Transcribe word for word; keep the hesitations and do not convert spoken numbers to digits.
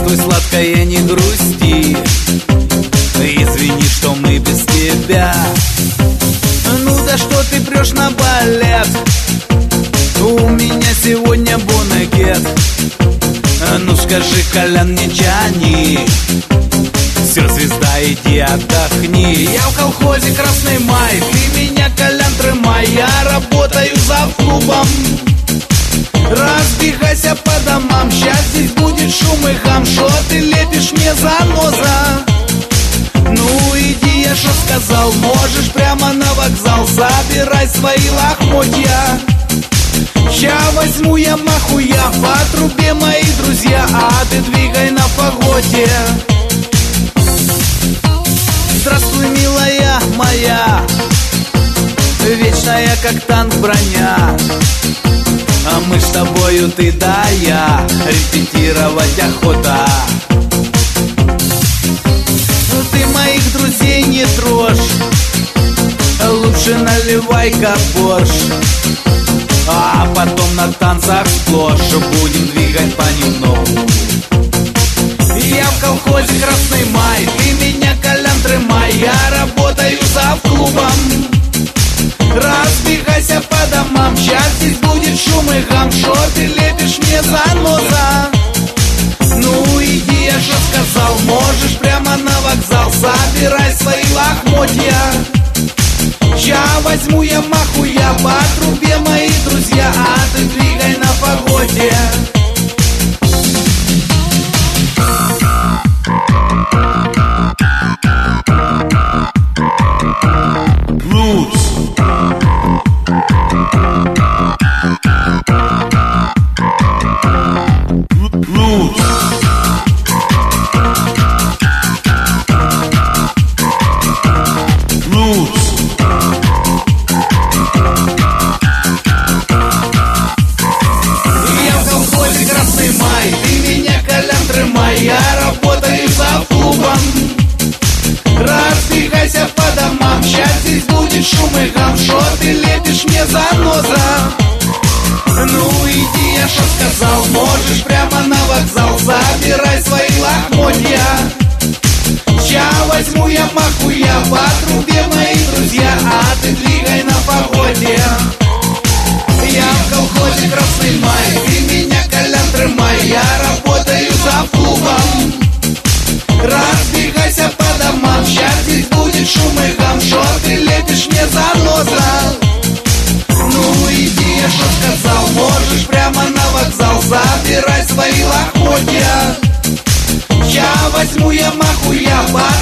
Здравствуй, сладкая, не грусти. Извини, что мы без тебя. Ну да что ты прешь на балет? У меня сегодня бонакет. Ну скажи, Колян, не тяни. Все, звезда, иди отдохни. Я в колхозе Красный Май. Ты меня, Колян, трымай. Я работаю за клубом. Разбегайся по домам. Сейчас здесь будет шум и хам. Шо ты лепишь мне, заноза? Ну иди, я шо сказал. Можешь прямо на вокзал. Забирай свои лохмотья. Ща возьму я маху я по трубе, мои друзья. А ты двигай на фаготе. Здравствуй, милая моя, вечная, как танк, броня. А мы с тобою, ты да я, репетировать охота. Ты моих друзей не трожь, лучше наливай-ка борщ. А потом на танцах сплошь будем двигать понемногу. Я в колхозе Красный Май. Ты меня, Колян, трымай. Я работаю за клубом. Разбегайся по домам. Сейчас здесь будет шум и гам. Шо ты лепишь мне, заноза? Ну иди, я же сказал. Можешь прямо на вокзал. Забирай свои лохмотья. Ща возьму я маху я по трубе, мои друзья. А ты двигай на фаготе. Roots. Roots. Roots. Я в колхозе Красный Май. Ты меня, Колян, трымай. Я работаю за клубом. Разбегайся по домам. Сейчас здесь будет шум и гам. Шо ты лепишь мне, заноза? Ну иди, я шо сказал. Можешь прямо на вокзал. Забирай свои лохмотья. Ща возьму я маху я по трубе, мои друзья. А ты двигай на погоде. Я в колхозе Красный Май. Ты меня, Колян, трымай. Я работаю за клубом. Разбегайся по домам. Щас здесь будет шум и гам. Шо ты лепишь мне, заноза? Ну иди, я шо сказал. Можешь прямо на вокзал. Забирай. забирай свои лохмотья. Я возьму я маху я по трубе, мои друзья. А ты двигай на погоде. Я в колхозе Красный Май. Ты меня, Колян, трымай. Я работаю за клубом. Разбегайся по домам. Щас здесь будет шум и гам. Шо ты лепишь мне, заноза? Ну иди, я шо сказал. Можешь прямо на вокзал. Забирай свои лохмотья. Я возьму я маху я по